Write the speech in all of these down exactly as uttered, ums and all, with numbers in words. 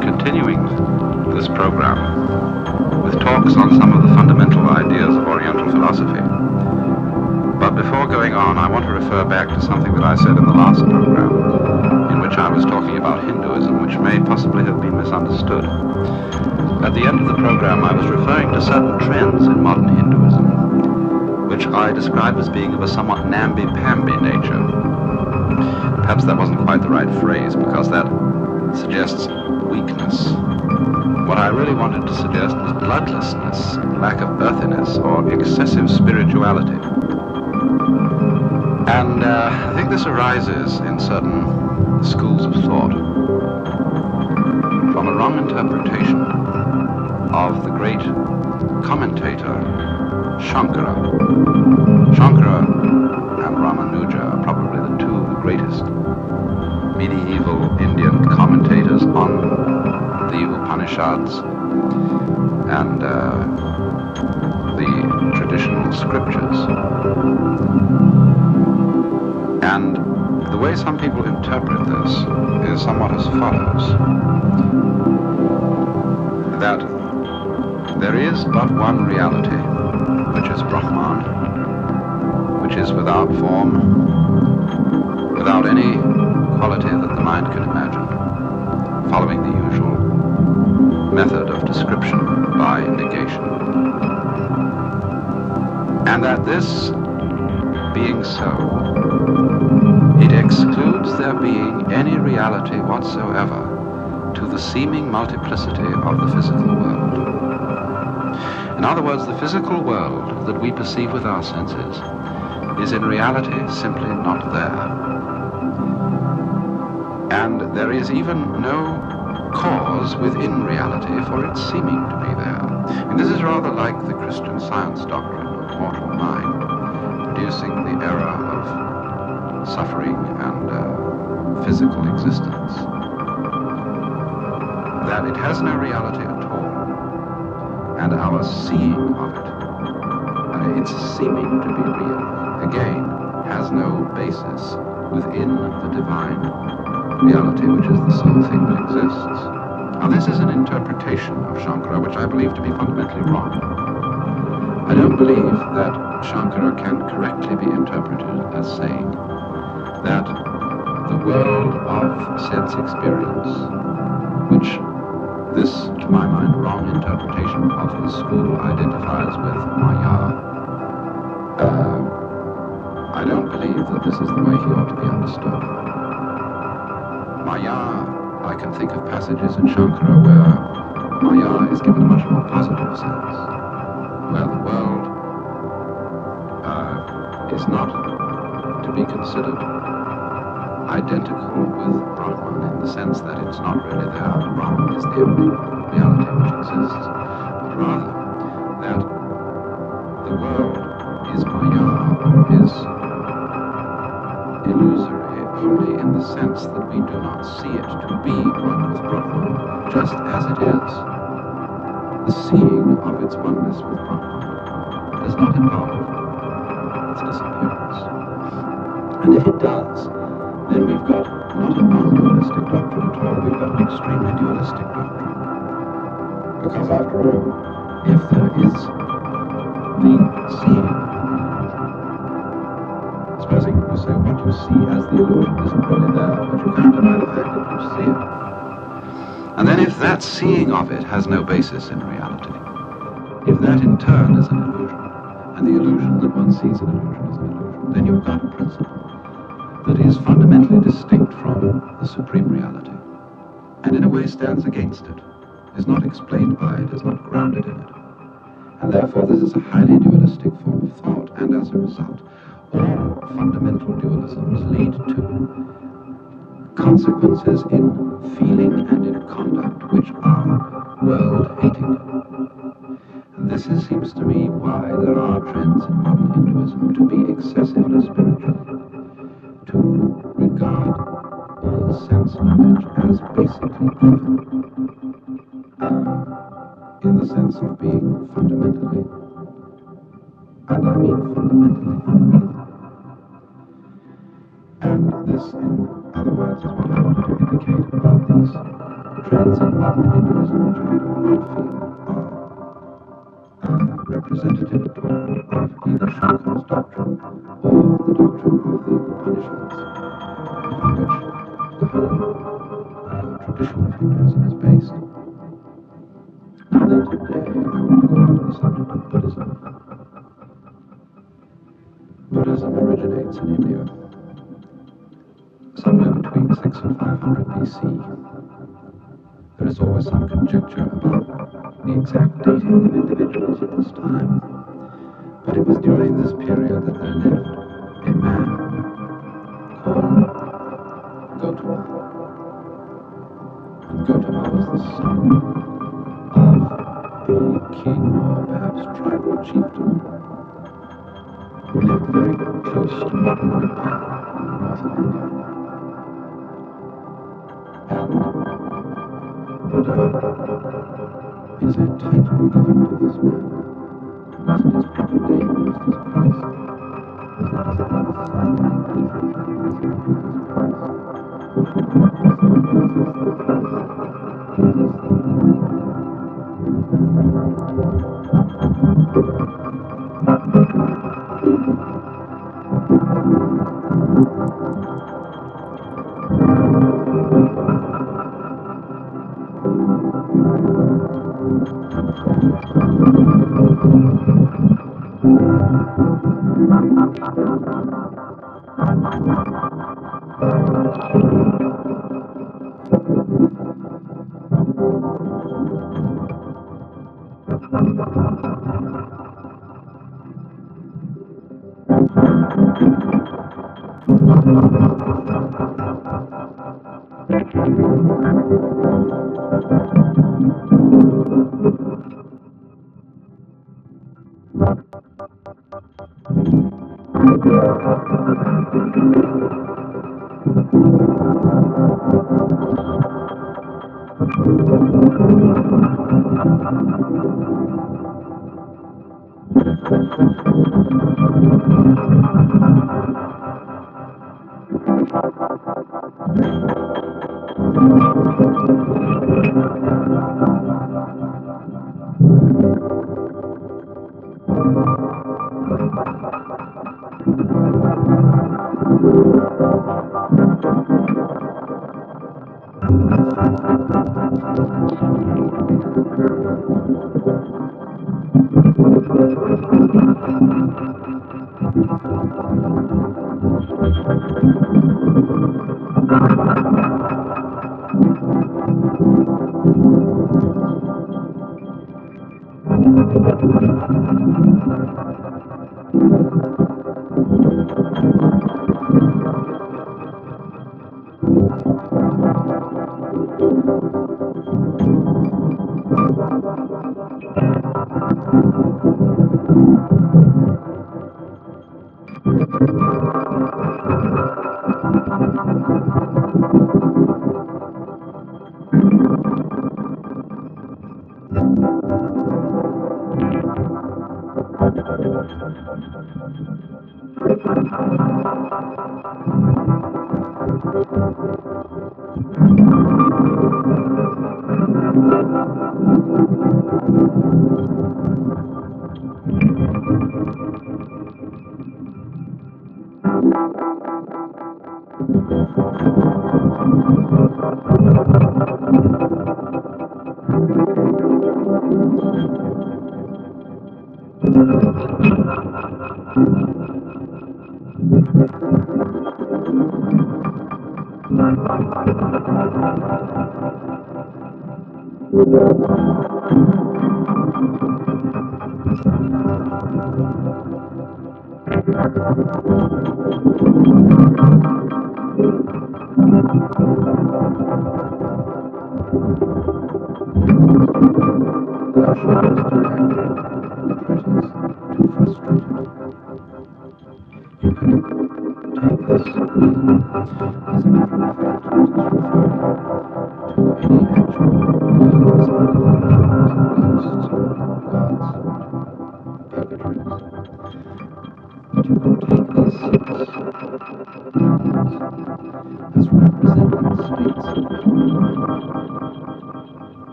continuing this program with talks on some of the fundamental ideas of Oriental philosophy. But before going on, I want to refer back to something that I said in the last program, in which I was talking about Hinduism, which may possibly have been misunderstood. At the end of the program, I was referring to certain trends in modern Hinduism, which I described as being of a somewhat namby-pamby nature. Perhaps that wasn't quite the right phrase, because that suggests weakness. What I really wanted to suggest was bloodlessness, lack of earthiness, or excessive spirituality. And uh, I think this arises in certain schools of thought from a wrong interpretation of the great commentator Shankara. Shankara and Ramanuja are probably the two of the greatest medieval Indian commentators on the Upanishads and uh, the traditional scriptures. And the way some people interpret this is somewhat as follows: that there is but one reality, which is Brahman, which is without form, without any quality that the mind can imagine, following the usual method of description by negation. And that this being so, it excludes there being any reality whatsoever to the seeming multiplicity of the physical world. In other words, the physical world that we perceive with our senses is in reality simply not there. And there is even no cause within reality for its seeming to be there. And this is rather like the Christian Science doctrine of mortal mind, producing the era of suffering and uh, physical existence. That it has no reality at all, and our seeing of it, uh, its seeming to be real, again, has no basis within the divine reality, which is the sole thing that exists. Now, this is an interpretation of Shankara which I believe to be fundamentally wrong. I don't believe that Shankara can correctly be interpreted as saying that the world of sense experience, which this, to my mind, wrong interpretation of his school identifies with Maya, uh, I don't believe that this is the way he ought to be understood. Maya, I can think of passages in Shankara where Maya is given a much more positive sense, where the world uh, is not to be considered identical with Brahman in the sense that it's not really there, Brahman is the only reality which exists, but rather that the world is Maya, or is illusory only in the sense that we do not see it to be one with Brahman, just as it is. The seeing of its oneness with Brahman does not involve its disappearance. And if it does, then we've got not a non-dualistic doctrine at all, we've got an extremely dualistic doctrine. Because after all, if there is the seeing, supposing you say what you see as the illusion isn't really there, but you can't deny the fact that you see it. And then if that seeing of it has no basis in reality, if that in turn is an illusion, and the illusion that one sees an illusion is an illusion, then you've got a principle that is fundamentally distinct from the supreme reality, and in a way stands against it, is not explained by it, is not grounded in it. And therefore this is a highly dualistic form of thought, and as a result, all fundamental dualisms lead to consequences in feeling and in conduct which are world-hating. And this is, seems to me, why there are trends in modern Hinduism to be excessively spiritual, to regard all sense knowledge as basically evil, uh, in the sense of being fundamentally, and I mean fundamentally unreal. And this, in other words, is what I wanted to indicate about these trends in modern Hinduism which I do not feel are uh, representative of either Shankar's doctrine or the doctrine of the Upanishads, upon which the whole uh, tradition of Hinduism is based. Now then, today I want to go on to the subject of Buddhism. Buddhism originates in India, somewhere between six and five hundred B C. There is always some conjecture about the exact dating of individuals at this time, but it was during this period that there lived a man called Gautama. And Gautama was the son of a king, or perhaps tribal chieftain, who lived very close to modern Nepal in the north of India. Buddha is a title given to this man. It wasn't his proper name, it was his Christ. It was not as if he was a son named Jesus, it was his Christ. So Jesus the Christ, Jesus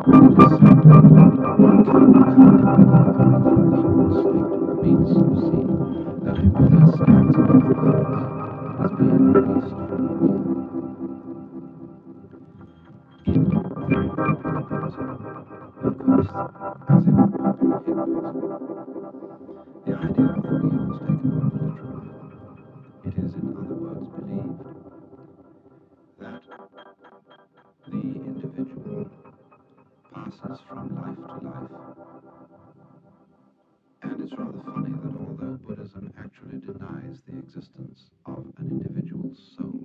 And it is simply that one can become a Buddha only from the human state means, you see, that a Buddha stands above words as being released from the wheel. In very popular Buddhism, of course, as in popular Hinduism, the idea of the wheel is taken rather literally. It is, in other words, believed that the individual passes from life to life. And it's rather funny that although Buddhism actually denies the existence of an individual soul,